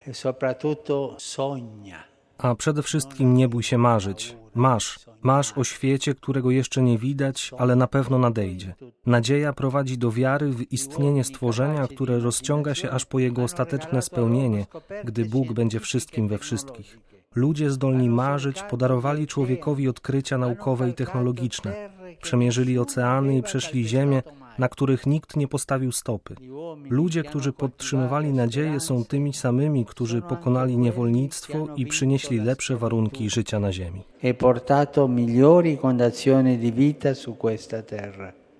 e soprattutto sogna. A przede wszystkim nie bój się marzyć. Masz o świecie, którego jeszcze nie widać, ale na pewno nadejdzie. Nadzieja prowadzi do wiary w istnienie stworzenia, które rozciąga się aż po jego ostateczne spełnienie, gdy Bóg będzie wszystkim we wszystkich. Ludzie zdolni marzyć podarowali człowiekowi odkrycia naukowe i technologiczne. Przemierzyli oceany i przeszli ziemię, na których nikt nie postawił stopy. Ludzie, którzy podtrzymywali nadzieję, są tymi samymi, którzy pokonali niewolnictwo i przynieśli lepsze warunki życia na ziemi. E portato migliori condizioni di vita su questa terra.